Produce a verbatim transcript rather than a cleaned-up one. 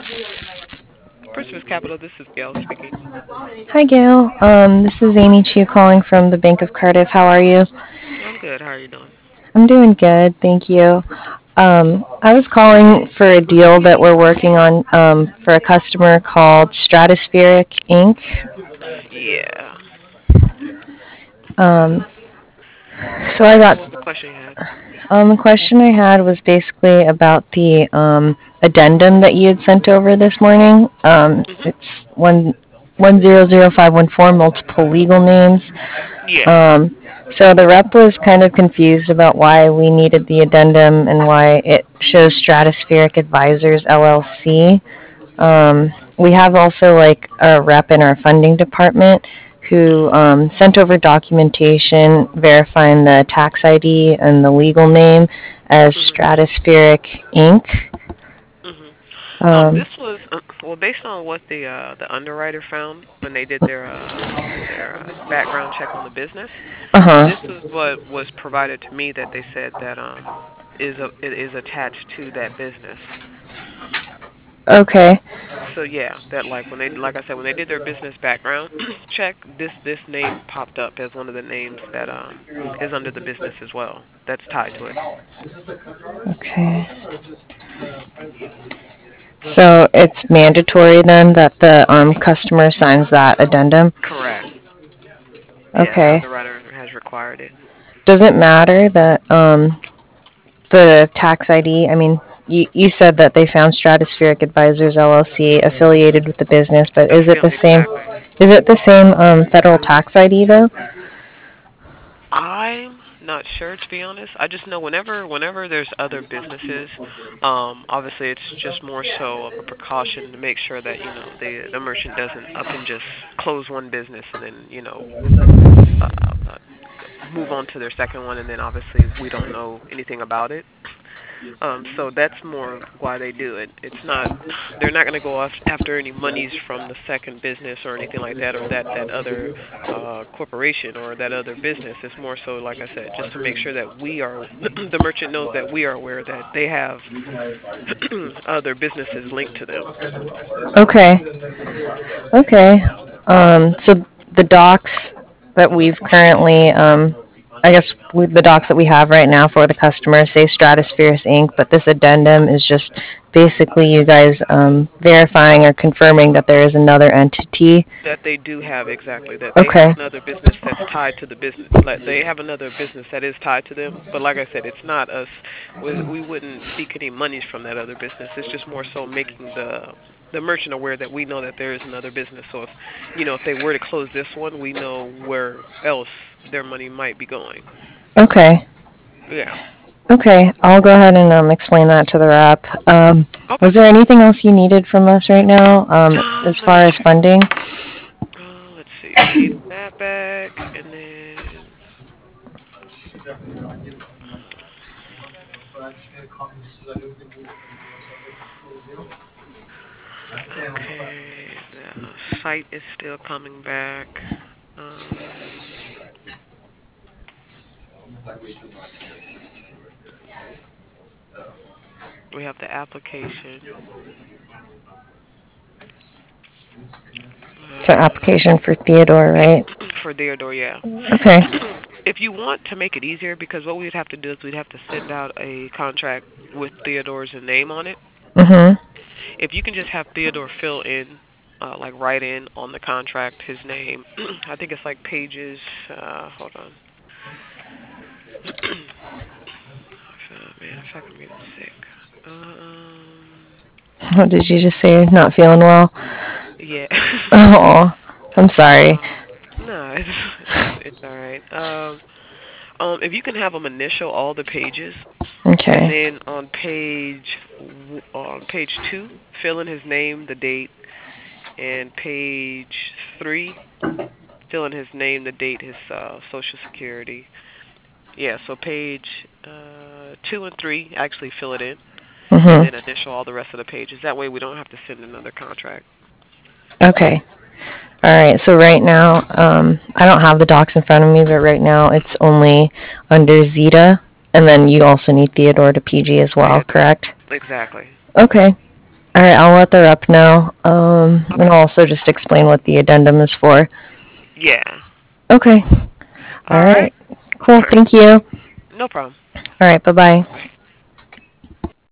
First Miss Capital, this is Gail speaking. Hi, Gail. Um, this is Amy Chu calling from the Bank of Cardiff. How are you? I'm good. How are you doing? I'm doing good, thank you. Um, I was calling for a deal that we're working on um, for a customer called Stratospheric Incorporated. Yeah. Um, so All I right. got What was the question you had? um, the question I had was basically about the um, addendum that you had sent over this morning. Um, Mhm. it's one one zero zero five one four multiple legal names. Yeah. Um, so the rep was kind of confused about why we needed the addendum and why it shows Stratospheric Advisors L L C. Um, we have also like a rep in our funding department who Mhm. um, sent over documentation verifying the tax I D and the legal name as Mhm. Stratospheric Incorporated. Mhm. Um, Um, this was uh, well based on what the uh the underwriter found when they did their uh their uh, background check on the business. uh This huh. was what was provided to me that they said that um is a it is attached to that business. Okay. So yeah, that like when they like I said when they did their business background check, this this name popped up as one of the names that um is under the business as well. That's tied to it. Okay. So it's mandatory then that the um, customer signs that addendum? Correct. Yeah, the Okay. underwriter has required it. Does it matter that um, the tax I D, I mean, you, you said that they found Stratospheric Advisors L L C affiliated with the business, but is it the Affiliate same? exactly. Is it the same um, federal tax I D though? I'm not sure to be honest. I just know whenever whenever there's other businesses, um, obviously it's just more so of a precaution to make sure that you know the the merchant doesn't up and just close one business and then you know uh, uh, move on to their second one and then obviously we don't know anything about it. Um, so that's more of why they do it. It's not they're not going to go af- after any monies from the second business or anything like that, or that that other uh, corporation or that other business. It's more so, like I said, just to make sure that we are the merchant knows that we are aware that they have other businesses linked to them. Okay. Okay. Um, so the docs that we've currently, um, I guess with the docs that we have right now for the customer say Stratospheres Incorporated, but this addendum is just basically you guys um, verifying or confirming that there is another entity. That they do have exactly that they have Okay. another business that's tied to the business. Like they have another business that is tied to them, but like I said, it's not us. We, we wouldn't seek any monies from that other business. It's just more so making the the merchant aware that we know that there is another business. So if you know if they were to close this one, we know where else their money might be going. Okay. Yeah. Okay. I'll go ahead and um, explain that to the rep. Um, Okay. was there anything else you needed from us right now um, as Um, let me far as check. funding? Uh, let's see. Paid that back, and then okay, the site is still coming back. Um, we have the application. So Uh, application for Theodore, right? for Theodore, yeah. Okay. If you want to make it easier, because what we'd have to do is we'd have to send out a contract with Theodore's name on it. Mhm. If you can just have Theodore fill in, uh, like write in on the contract his name. I think it's like pages. Uh, hold on. Uh, man, if I can read it sick. Um, What did you just say? Not feeling well? yeah. Oh, I'm sorry. um, no, it's it's it's all right. Um, um, if you can have them initial all the pages, and Okay. then on page w- on page two, fill in his name, the date, and page three, fill in his name, the date, his uh, social security. Yeah, so page uh, two and three actually fill it in, and Mhm. then initial all the rest of the pages. That way we don't have to send another contract. Okay. All right. So right now, um, I don't have the docs in front of me, but right now it's Hmm. only under Zeta, and then you also need Theodore to P G as well, Theodore. correct? Exactly. Okay. All right, I'll let the rep know, um, and Okay. I'll also just explain what the addendum is for. Yeah. Okay. All All right. right. Cool. All right. Thank you. No problem. All right. Bye bye.